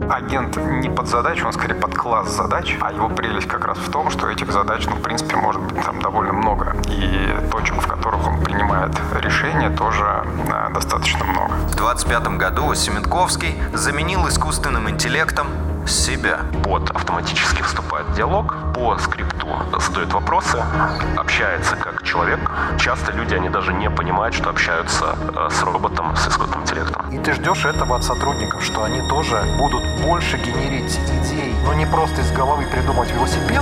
Агент не под задачу, он скорее под класс задач, а его прелесть как раз в том, что этих задач, в принципе, может быть там довольно много. И точек, в которых он принимает решения, тоже достаточно много. В 2025 году Семенковский заменил искусственным интеллектом себя. Бот автоматически вступает в диалог, по скрипту задает вопросы, общается как человек. Часто люди, они даже не понимают, что общаются с роботом, с искусственным интеллектом. И ты ждешь этого от сотрудников, что они тоже будут больше генерить идей, но не просто из головы придумать велосипед.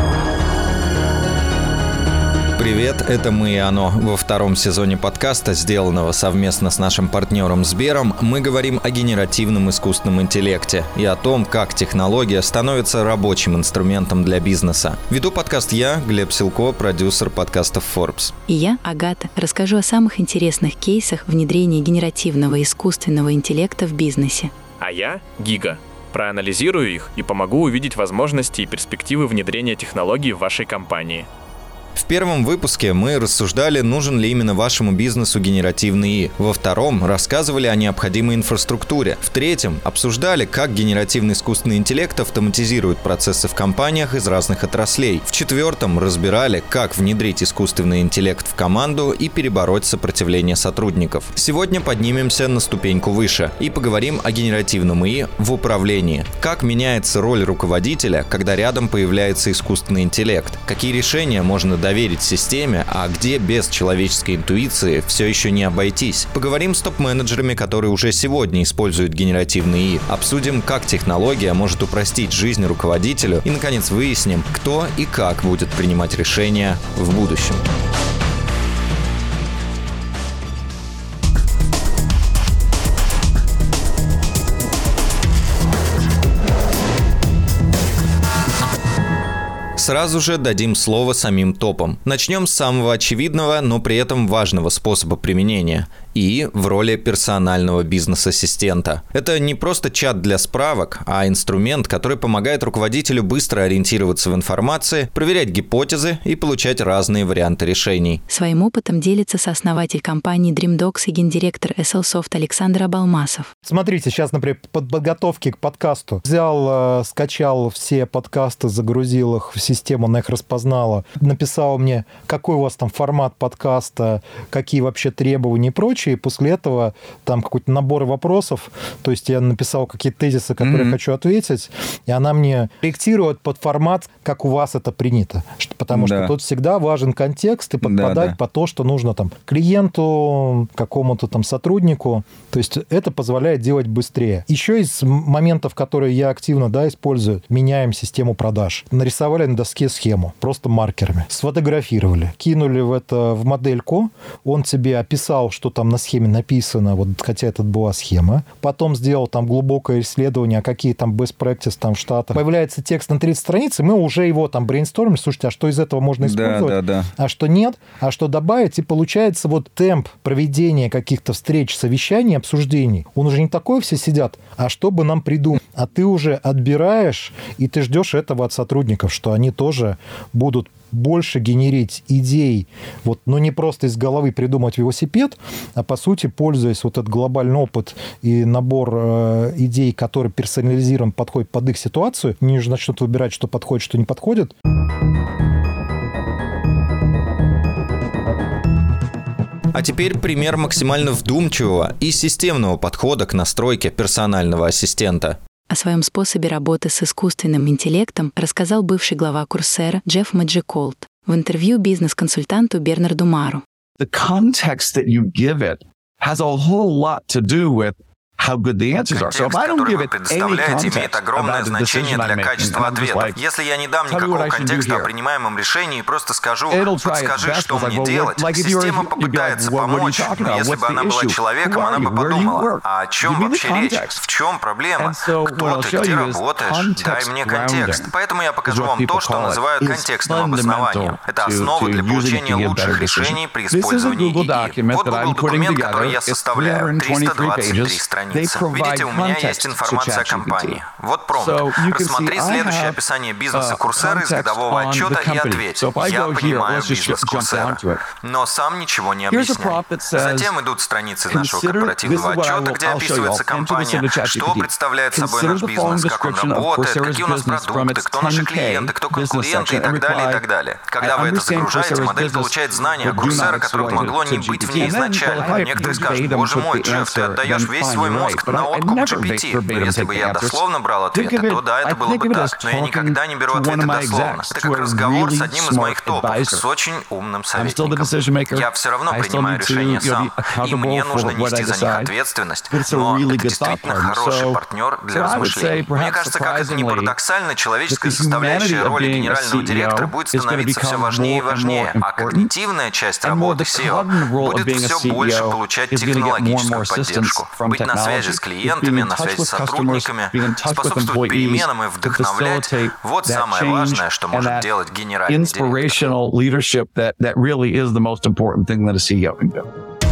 Привет, это «Мы и оно». Во втором сезоне подкаста, сделанного совместно с нашим партнером Сбером, мы говорим о генеративном искусственном интеллекте и о том, как технология становится рабочим инструментом для бизнеса. Веду подкаст я, Глеб Силко, продюсер подкастов Forbes. И я, Агата, расскажу о самых интересных кейсах внедрения генеративного искусственного интеллекта в бизнесе. А я, Гига, проанализирую их и помогу увидеть возможности и перспективы внедрения технологий в вашей компании. В первом выпуске мы рассуждали, нужен ли именно вашему бизнесу генеративный ИИ. Во втором рассказывали о необходимой инфраструктуре. В третьем обсуждали, как генеративный искусственный интеллект автоматизирует процессы в компаниях из разных отраслей. В четвертом разбирали, как внедрить искусственный интеллект в команду и перебороть сопротивление сотрудников. Сегодня поднимемся на ступеньку выше и поговорим о генеративном ИИ в управлении. Как меняется роль руководителя, когда рядом появляется искусственный интеллект? Какие решения можно доверить системе, а где без человеческой интуиции все еще не обойтись. Поговорим с топ-менеджерами, которые уже сегодня используют генеративный ИИ. Обсудим, как технология может упростить жизнь руководителю и, наконец, выясним, кто и как будет принимать решения в будущем. Сразу же дадим слово самим топам. Начнем с самого очевидного, но при этом важного способа применения – ИИ в роли персонального бизнес-ассистента. Это не просто чат для справок, а инструмент, который помогает руководителю быстро ориентироваться в информации, проверять гипотезы и получать разные варианты решений. Своим опытом делится сооснователь компании DreamDocs и гендиректор SLSoft Александр Абалмасов. Смотрите, сейчас, например, под подготовке к подкасту взял, скачал все подкасты, загрузил их в систему, она их распознала, написала мне, какой у вас там формат подкаста, какие вообще требования и прочее. И после этого там какой-то набор вопросов, то есть я написал какие-то тезисы, которые я хочу ответить, и она мне корректирует под формат, как у вас это принято. Потому что тут всегда важен контекст и подпадать под то, что нужно там клиенту, какому-то там сотруднику. То есть это позволяет делать быстрее. Еще из моментов, которые я активно использую, меняем систему продаж. Нарисовали на доске схему, просто маркерами. Сфотографировали, кинули в модельку, он тебе описал, что там на схеме написано, хотя это была схема. Потом сделал там глубокое исследование, какие там best practice там в Штатах. Появляется текст на 30 страниц, и мы уже его там брейнстормим. Слушайте, а что из этого можно использовать? А что нет? А что добавить? И получается темп проведения каких-то встреч, совещаний, обсуждений. Он уже не такой, все сидят. А что бы нам придумать? А ты уже отбираешь, и ты ждешь этого от сотрудников, что они тоже будут больше генерить идей, но не просто из головы придумать велосипед, а по сути, пользуясь этот глобальный опыт и набор идей, который персонализирован, подходит под их ситуацию, они уже начнут выбирать, что подходит, что не подходит. А теперь пример максимально вдумчивого и системного подхода к настройке персонального ассистента. О своем способе работы с искусственным интеллектом рассказал бывший глава Coursera Джефф Маджиколд в интервью бизнес-консультанту Бернарду Мару. The context that you give it has a whole lot to do with how good the answers are. So if I don't give it any context about the decision I'm making, I'm just like, если я не дам никакого контекста о принимаемом решении и просто скажу, подскажи, что мне делать, система попытается помочь. Если бы она была человеком, она бы подумала, а о чем вообще речь? В чем проблема? Кто ты, где работаешь? Дай мне контекст. Поэтому я покажу вам то, что называют контекстным обоснованием. Это основа для получения лучших решений при использовании ИИ. Вот Google документ, который я составляю, 323 страницы. разница. Видите, у меня есть информация о компании. Вот промпт. Рассмотри следующее описание бизнеса Coursera из годового отчета и ответь. Я понимаю бизнес Coursera, но сам ничего не объясняю. Затем идут страницы нашего корпоративного отчета, где описывается компания, что представляет собой наш бизнес, как он работает, какие у нас продукты, кто наши клиенты, кто конкуренты и так далее, и так далее. Когда вы это загружаете, модель получает знания о Coursera, которых могло не быть в ней изначально. Некоторые скажут: боже мой, Джефф, ты отдаешь весь свой мозг на откуп GPT. Но если бы я дословно брал ответы, то да, это было бы так. Но я никогда не беру ответы дословно. Это как разговор с одним из моих топов, с очень умным советником. Я все равно принимаю решения сам, и мне нужно нести за них ответственность. Но это действительно хороший партнер для размышлений. Мне кажется, как это ни парадоксально, человеческая составляющая роли генерального директора будет становиться все важнее и важнее, а когнитивная часть работы SEO будет все больше получать технологическую поддержку, быть на связи с клиентами, на связи с сотрудниками, способствовать переменам и вдохновлять. Вот самое важное, что может делать генеральный директор.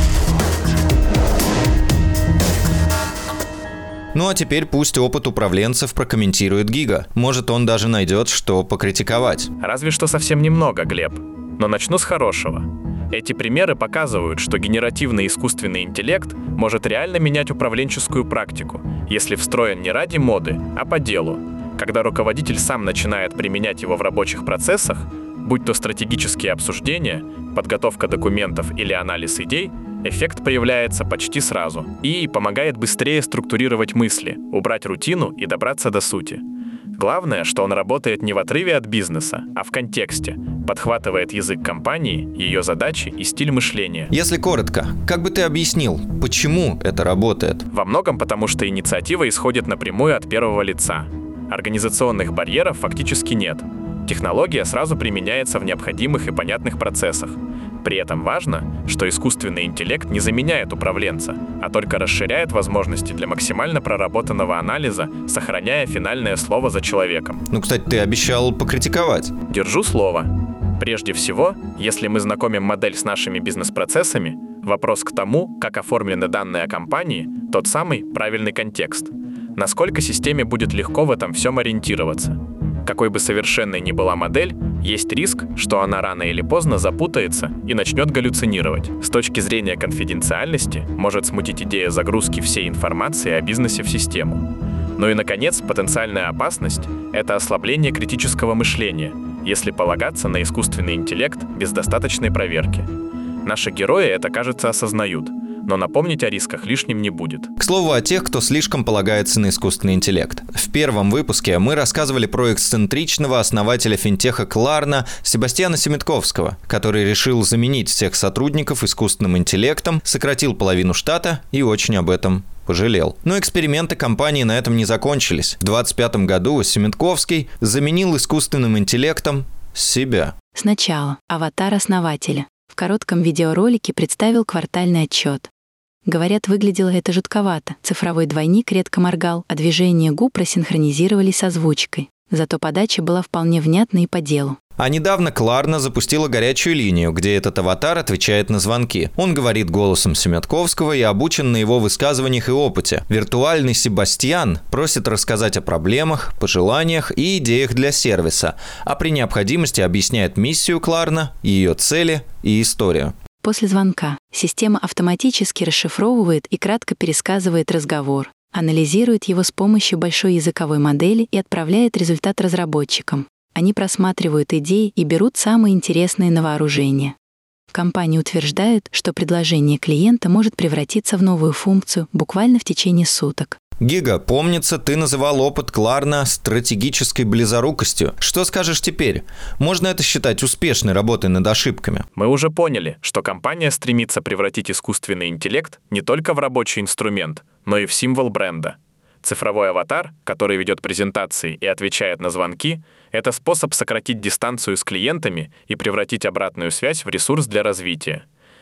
Ну а теперь пусть опыт управленцев прокомментирует Гига. Может, он даже найдет, что покритиковать. Разве что совсем немного, Глеб. Но начну с хорошего. Эти примеры показывают, что генеративный искусственный интеллект может реально менять управленческую практику, если встроен не ради моды, а по делу. Когда руководитель сам начинает применять его в рабочих процессах, будь то стратегические обсуждения, подготовка документов или анализ идей, эффект проявляется почти сразу и помогает быстрее структурировать мысли, убрать рутину и добраться до сути. Главное, что он работает не в отрыве от бизнеса, а в контексте, подхватывает язык компании, ее задачи и стиль мышления. Если коротко, как бы ты объяснил, почему это работает? Во многом потому, что инициатива исходит напрямую от первого лица. Организационных барьеров фактически нет. Технология сразу применяется в необходимых и понятных процессах. При этом важно, что искусственный интеллект не заменяет управленца, а только расширяет возможности для максимально проработанного анализа, сохраняя финальное слово за человеком. Ну, кстати, ты обещал покритиковать. Держу слово. Прежде всего, если мы знакомим модель с нашими бизнес-процессами, вопрос к тому, как оформлены данные о компании, тот самый правильный контекст. Насколько системе будет легко в этом всем ориентироваться. Какой бы совершенной ни была модель, есть риск, что она рано или поздно запутается и начнет галлюцинировать. С точки зрения конфиденциальности может смутить идея загрузки всей информации о бизнесе в систему. Ну и, наконец, потенциальная опасность — это ослабление критического мышления, если полагаться на искусственный интеллект без достаточной проверки. Наши герои это, кажется, осознают, но напомнить о рисках лишним не будет. К слову о тех, кто слишком полагается на искусственный интеллект. В первом выпуске мы рассказывали про эксцентричного основателя финтеха Klarna Себастьяна Семетковского, который решил заменить всех сотрудников искусственным интеллектом, сократил половину штата и очень об этом пожалел. Но эксперименты компании на этом не закончились. В 2025 году Семетковский заменил искусственным интеллектом себя. Сначала аватар основателя. В коротком видеоролике представил квартальный отчет. Говорят, выглядело это жутковато. Цифровой двойник редко моргал, а движения губ просинхронизировались с озвучкой. Зато подача была вполне внятной и по делу. А недавно Klarna запустила горячую линию, где этот аватар отвечает на звонки. Он говорит голосом Семетковского и обучен на его высказываниях и опыте. Виртуальный Себастьян просит рассказать о проблемах, пожеланиях и идеях для сервиса, а при необходимости объясняет миссию Klarna, ее цели и историю. После звонка система автоматически расшифровывает и кратко пересказывает разговор, анализирует его с помощью большой языковой модели и отправляет результат разработчикам. Они просматривают идеи и берут самые интересные на вооружение. Компания утверждает, что предложение клиента может превратиться в новую функцию буквально в течение суток. Гига, помнится, ты называл опыт Klarna стратегической близорукостью. Что скажешь теперь? Можно это считать успешной работой над ошибками? Мы уже поняли, что компания стремится превратить искусственный интеллект не только в рабочий инструмент, но и в символ бренда. Цифровой аватар, который ведет презентации и отвечает на звонки, это способ сократить дистанцию с клиентами и превратить обратную связь в ресурс для развития.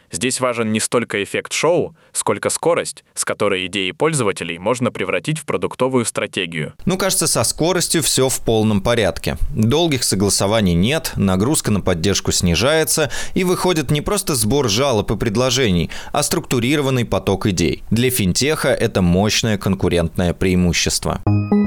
Здесь важен не столько эффект шоу, сколько скорость, с которой идеи пользователей можно превратить в продуктовую стратегию. Кажется, со скоростью все в полном порядке. Долгих согласований нет, нагрузка на поддержку снижается, и выходит не просто сбор жалоб и предложений, а структурированный поток идей. Для финтеха это мощное конкурентное преимущество.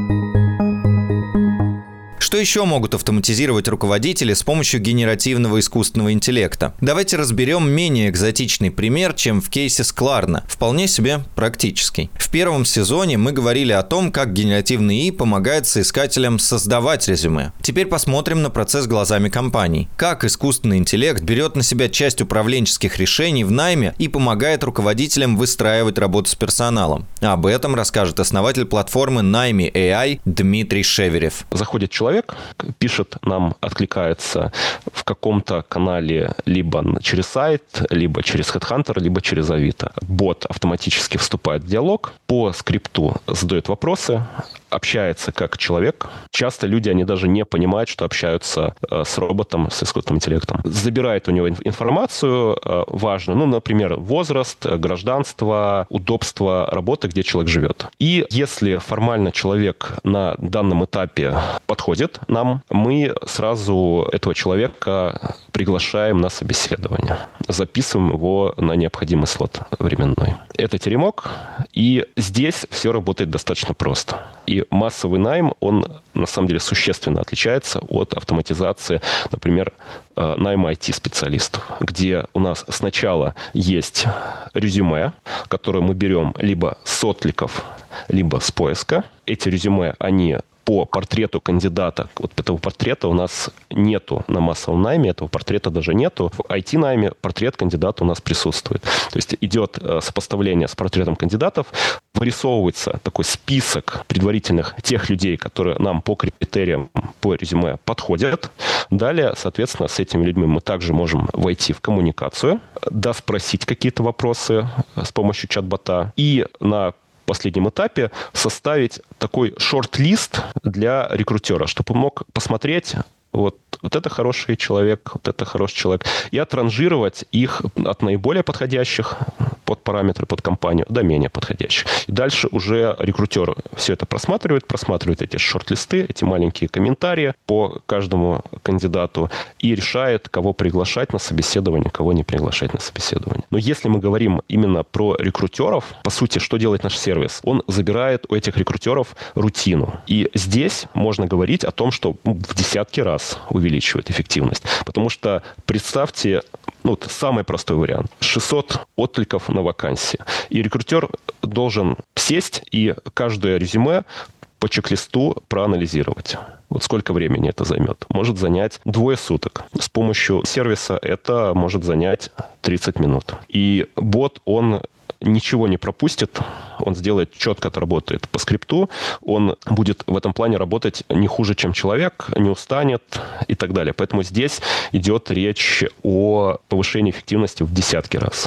Что еще могут автоматизировать руководители с помощью генеративного искусственного интеллекта? Давайте разберем менее экзотичный пример, чем в кейсе с Klarna. Вполне себе практический. В первом сезоне мы говорили о том, как генеративный ИИ помогает соискателям создавать резюме. Теперь посмотрим на процесс глазами компаний. Как искусственный интеллект берет на себя часть управленческих решений в найме и помогает руководителям выстраивать работу с персоналом. Об этом расскажет основатель платформы Найми.AI Дмитрий Шеверев. Заходит человек, пишет нам, откликается в каком-то канале либо через сайт, либо через HeadHunter, либо через Авито. Бот автоматически вступает в диалог, по скрипту задает вопросы, общается как человек. Часто люди, они даже не понимают, что общаются с роботом, с искусственным интеллектом. Забирает у него информацию важную, например, возраст, гражданство, удобство работы, где человек живет. И если формально человек на данном этапе подходит нам, мы сразу этого человека приглашаем на собеседование. Записываем его на необходимый слот временной. Это теремок, и здесь все работает достаточно просто. И массовый найм, он на самом деле существенно отличается от автоматизации, например, найма IT-специалистов, где у нас сначала есть резюме, которое мы берем либо с откликов, либо с поиска. Эти резюме, они по портрету кандидата, вот этого портрета у нас нету на массовом найме, этого портрета даже нету. В IT-найме портрет кандидата у нас присутствует. То есть идет сопоставление с портретом кандидатов, вырисовывается такой список предварительных тех людей, которые нам по критериям, по резюме подходят. Далее, соответственно, с этими людьми мы также можем войти в коммуникацию, доспросить какие-то вопросы с помощью чат-бота и на последнем этапе составить такой шорт-лист для рекрутера, чтобы он мог посмотреть, вот это хороший человек, вот это хороший человек, и отранжировать их от наиболее подходящих под параметры, под компанию, до менее подходящих. И дальше уже рекрутер все это просматривает эти шорт-листы, эти маленькие комментарии по каждому кандидату и решает, кого приглашать на собеседование, кого не приглашать на собеседование. Но если мы говорим именно про рекрутеров, по сути, что делает наш сервис? Он забирает у этих рекрутеров рутину. И здесь можно говорить о том, что в десятки раз увеличивает эффективность. Потому что представьте, самый простой вариант. 600 откликов на вакансии. И рекрутер должен сесть и каждое резюме по чек-листу проанализировать. Вот сколько времени это займет? Может занять 2 суток. С помощью сервиса это может занять 30 минут. И бот, он ничего не пропустит, он сделает, четко отработает по скрипту, он будет в этом плане работать не хуже, чем человек, не устанет и так далее. Поэтому здесь идет речь о повышении эффективности в десятки раз.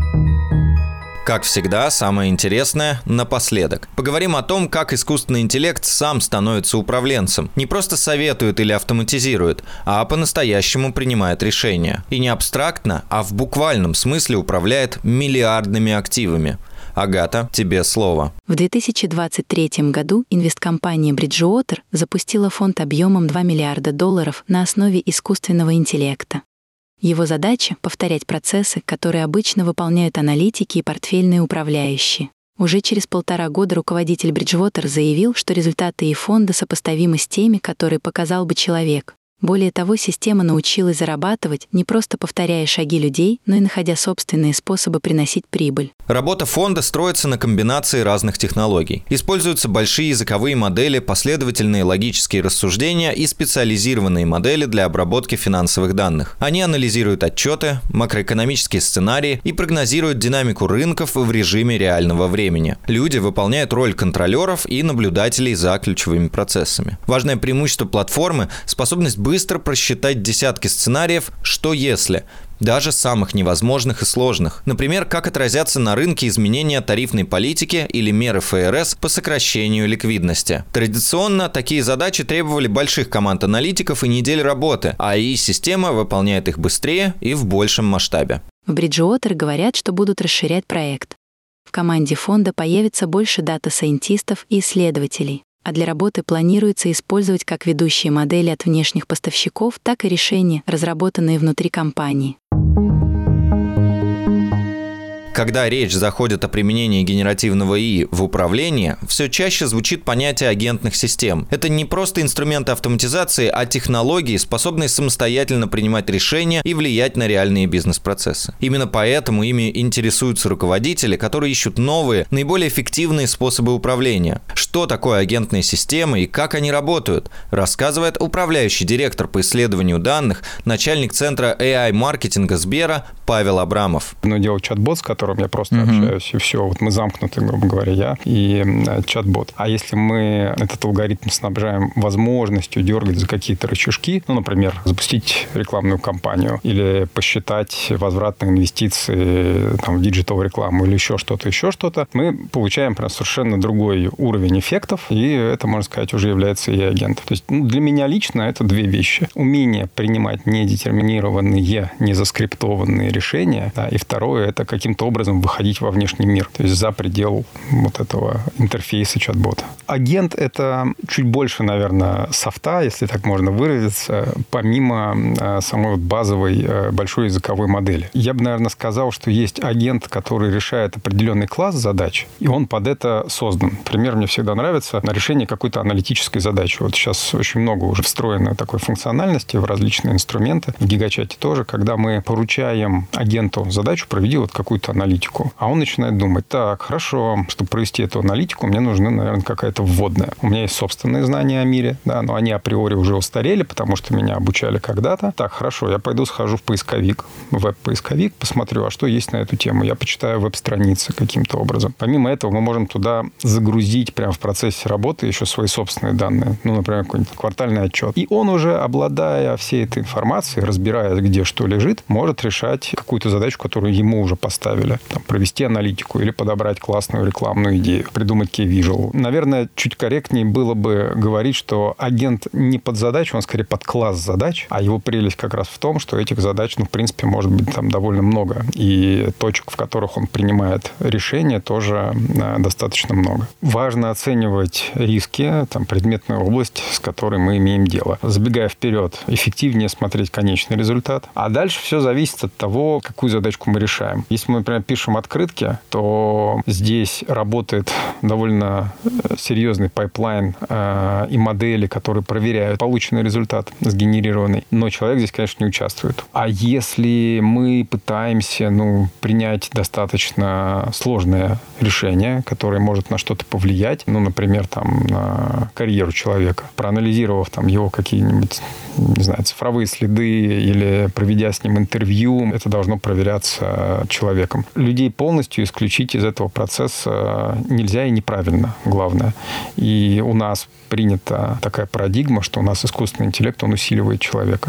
Как всегда, самое интересное напоследок. Поговорим о том, как искусственный интеллект сам становится управленцем. Не просто советует или автоматизирует, а по-настоящему принимает решения. И не абстрактно, а в буквальном смысле управляет миллиардными активами. Агата, тебе слово. В 2023 году инвесткомпания Bridgewater запустила фонд объемом $2 миллиарда на основе искусственного интеллекта. Его задача — повторять процессы, которые обычно выполняют аналитики и портфельные управляющие. Уже через 1,5 года руководитель Bridgewater заявил, что результаты и фонда сопоставимы с теми, которые показал бы человек. Более того, система научилась зарабатывать, не просто повторяя шаги людей, но и находя собственные способы приносить прибыль. Работа фонда строится на комбинации разных технологий. Используются большие языковые модели, последовательные логические рассуждения и специализированные модели для обработки финансовых данных. Они анализируют отчеты, макроэкономические сценарии и прогнозируют динамику рынков в режиме реального времени. Люди выполняют роль контролеров и наблюдателей за ключевыми процессами. Важное преимущество платформы – способность быстро просчитать десятки сценариев «что если?», даже самых невозможных и сложных. Например, как отразятся на рынке изменения тарифной политики или меры ФРС по сокращению ликвидности. Традиционно такие задачи требовали больших команд аналитиков и недель работы, а ИИ-система выполняет их быстрее и в большем масштабе. В Bridgewater говорят, что будут расширять проект. В команде фонда появится больше дата-сайентистов и исследователей, а для работы планируется использовать как ведущие модели от внешних поставщиков, так и решения, разработанные внутри компании. Когда речь заходит о применении генеративного ИИ в управлении, все чаще звучит понятие агентных систем. Это не просто инструменты автоматизации, а технологии, способные самостоятельно принимать решения и влиять на реальные бизнес-процессы. Именно поэтому ими интересуются руководители, которые ищут новые, наиболее эффективные способы управления. Что такое агентные системы и как они работают, рассказывает управляющий директор по исследованию данных, начальник центра AI-маркетинга Сбера Павел Абрамов. Дело чат-бот, с которым я просто общаюсь, и все. Вот мы замкнуты, грубо говоря, я и чат-бот. А если мы этот алгоритм снабжаем возможностью дергать за какие-то рычажки, например, запустить рекламную кампанию или посчитать возвратные инвестиции в диджитал-рекламу или еще что-то, мы получаем прям совершенно другой уровень эффектов, и это, можно сказать, уже является AI-агент. То есть для меня лично это две вещи. Умение принимать недетерминированные, незаскриптованные решения, и второе, это каким-то образом выходить во внешний мир, то есть за предел вот этого интерфейса чат-бота. Агент — это чуть больше, наверное, софта, если так можно выразиться, помимо самой базовой большой языковой модели. Я бы, наверное, сказал, что есть агент, который решает определенный класс задач, и он под это создан. Например, мне всегда нравится на решение какой-то аналитической задачи. Вот сейчас очень много уже встроено такой функциональности в различные инструменты, в Гигачате тоже, когда мы поручаем агенту задачу, проведи вот какую-то аналитику. А он начинает думать, так, хорошо, чтобы провести эту аналитику, мне нужна, наверное, какая-то вводная. У меня есть собственные знания о мире, но они априори уже устарели, потому что меня обучали когда-то. Так, хорошо, я пойду схожу в поисковик, веб-поисковик, посмотрю, а что есть на эту тему. Я почитаю веб-страницы каким-то образом. Помимо этого, мы можем туда загрузить прямо в процессе работы еще свои собственные данные. Например, какой-нибудь квартальный отчет. И он уже, обладая всей этой информацией, разбираясь, где что лежит, может решать какую-то задачу, которую ему уже поставили. Провести аналитику или подобрать классную рекламную идею, придумать key-visual. Наверное, чуть корректнее было бы говорить, что агент не под задачу, он скорее под класс задач, а его прелесть как раз в том, что этих задач, в принципе, может быть довольно много. И точек, в которых он принимает решения, тоже достаточно много. Важно оценивать риски, предметную область, с которой мы имеем дело. Забегая вперед, эффективнее смотреть конечный результат. А дальше все зависит от того, какую задачку мы решаем. Если мы, например, пишем открытки, то здесь работает довольно серьезный пайплайн и модели, которые проверяют полученный результат, сгенерированный. Но человек здесь, конечно, не участвует. А если мы пытаемся принять достаточно сложное решение, которое может на что-то повлиять, например, на карьеру человека, проанализировав его какие-нибудь, не знаю, цифровые следы или проведя с ним интервью, это должно проверяться человеком. Людей полностью исключить из этого процесса нельзя и неправильно, главное. И у нас принята такая парадигма, что у нас искусственный интеллект, он усиливает человека.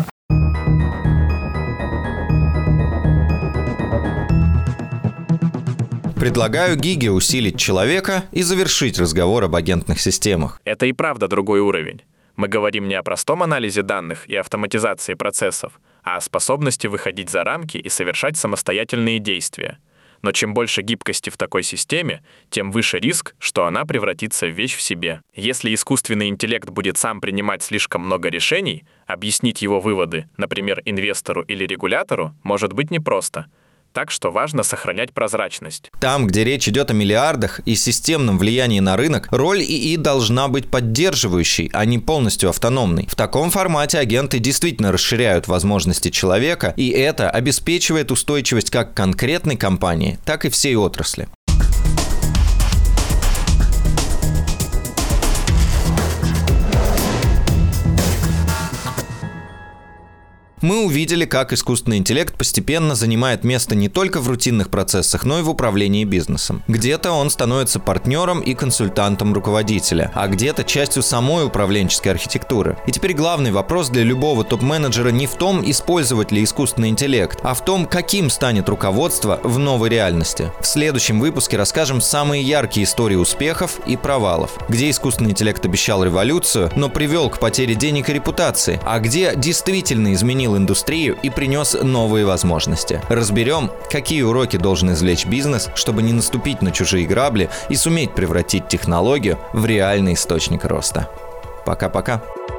Предлагаю Гиге усилить человека и завершить разговор об агентных системах. Это и правда другой уровень. Мы говорим не о простом анализе данных и автоматизации процессов, а о способности выходить за рамки и совершать самостоятельные действия. Но чем больше гибкости в такой системе, тем выше риск, что она превратится в вещь в себе. Если искусственный интеллект будет сам принимать слишком много решений, объяснить его выводы, например, инвестору или регулятору, может быть непросто. Так что важно сохранять прозрачность. Там, где речь идет о миллиардах и системном влиянии на рынок, роль ИИ должна быть поддерживающей, а не полностью автономной. В таком формате агенты действительно расширяют возможности человека, и это обеспечивает устойчивость как конкретной компании, так и всей отрасли. Мы увидели, как искусственный интеллект постепенно занимает место не только в рутинных процессах, но и в управлении бизнесом. Где-то он становится партнером и консультантом руководителя, а где-то частью самой управленческой архитектуры. И теперь главный вопрос для любого топ-менеджера не в том, использовать ли искусственный интеллект, а в том, каким станет руководство в новой реальности. В следующем выпуске расскажем самые яркие истории успехов и провалов, где искусственный интеллект обещал революцию, но привел к потере денег и репутации, а где действительно изменил изменил индустрию и принес новые возможности. Разберем, какие уроки должен извлечь бизнес, чтобы не наступить на чужие грабли и суметь превратить технологию в реальный источник роста. Пока-пока.